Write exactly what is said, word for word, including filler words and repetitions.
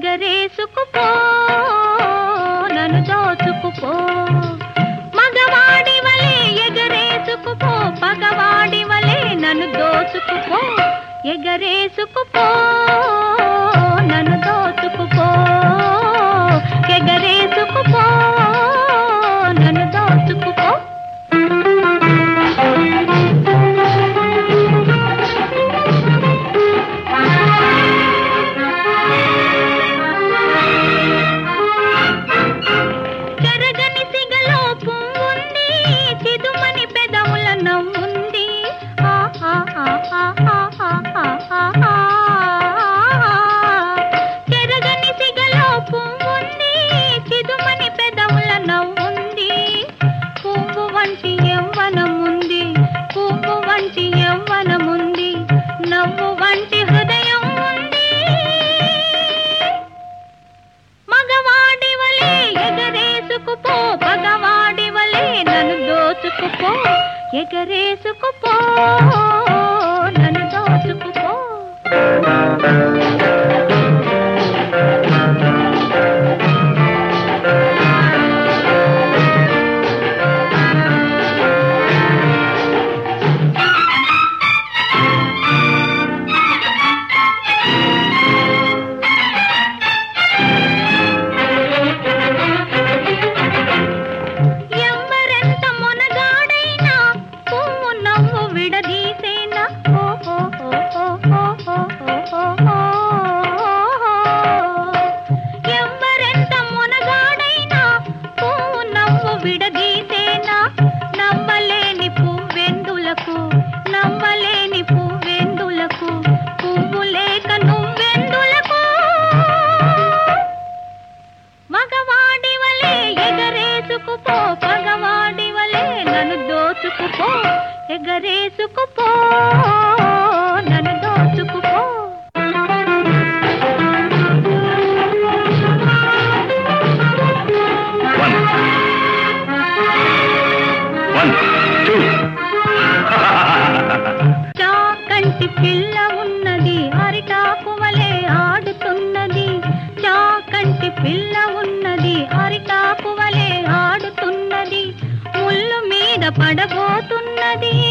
ఎగరేసుకుపో నన్ను దోచుకుపో మగవాడి వలే ఎగరేసుకుపో పగవాడి వలే నన్ను దోచుకుపో ఎగరేసుకుపో నన్ను దోచుకుపో ఎగరేసుకుపో నన్ను దోచుకుపో చెరగని సిగలో పువ్వుంది చిదుమని పెదవుల నవ్వుంది చెరగని సిగలో పువ్వుంది చిదుమని పెదవుల నవ్వుంది పువ్వు వంటి యవ్వనముంది పువ్వు వంటి యవ్వనముంది నవ్వు వంటి హృదయం ఉంది మగవాడి వలే ఎగరేసుకుపో పగవాడి వలే నన్ను దోచుకుపో ఎగరేసుకుపో నన్ను దోచుకుపో ఎవ్వరెంత మొనగాడైనా పువ్వు నవ్వు విడదీసేనా ఎవ్వరెంత మొనగాడైనా పువ్వు నవ్వు విడదీసేనా నవ్వలేని పువ్వెందులకు నవ్వలేని పువ్వెందులకు పువ్వు లేక నువ్వెందులకు మగవాడి వలే ఎగరేసుకుపో పగవాడి వలే నన్ను దోచుకుపో ఎగరేసుకుపో నన్ను దోచుకుపో చాకంటి పిల్ల ఉన్నది అరిటాకు వలే ఆడుతున్నది చాకంటి పిల్ల ఉన్నది అరిటాకు వలే ఆడుతున్నది ముళ్ళు మీద పడబోతున్నది